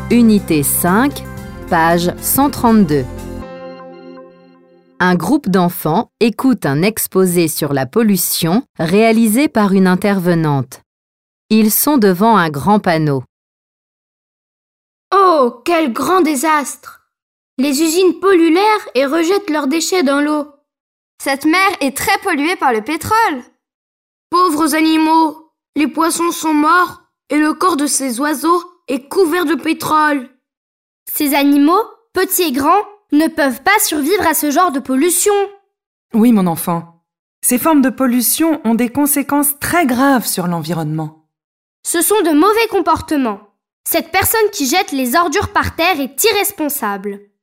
Unité 5, page 132. Un groupe d'enfants écoute un exposé sur la pollution réalisé par une intervenante. Ils sont devant un grand panneau. Oh, quel grand désastre! Les usines polluent l'air et rejettent leurs déchets dans l'eau. Cette mer est très polluée par le pétrole. Pauvres animaux, les poissons sont morts et le corps de ces oiseaux est couvert de pétrole. Ces animaux, petits et grands, ne peuvent pas survivre à ce genre de pollution. Oui, mon enfant. Ces formes de pollution ont des conséquences très graves sur l'environnement. Ce sont de mauvais comportements. Cette personne qui jette les ordures par terre est irresponsable.